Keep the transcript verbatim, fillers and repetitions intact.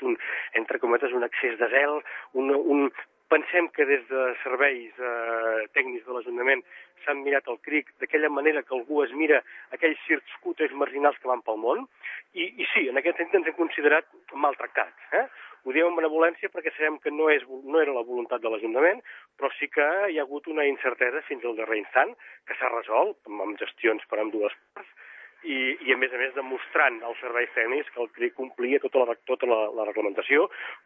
un, entre cometes, un excés de zel, un, un... Pensem que des de serveis eh, tècnics de l'Ajuntament s'han mirat el cric d'aquella manera que algú es mira aquells circuits marginals que van pel món, i, i sí, en aquest sentit ens hem considerat maltractats. Eh? Ho diem amb benevolència perquè sabem que no, és, no era la voluntat de l'Ajuntament, però sí que hi ha hagut una incertesa fins al darrer instant, que s'ha resolt amb gestions per amb dues parts, i, i a més a més demostrant als serveis tècnics que el cric complia tota la, tota la, la reglamentació,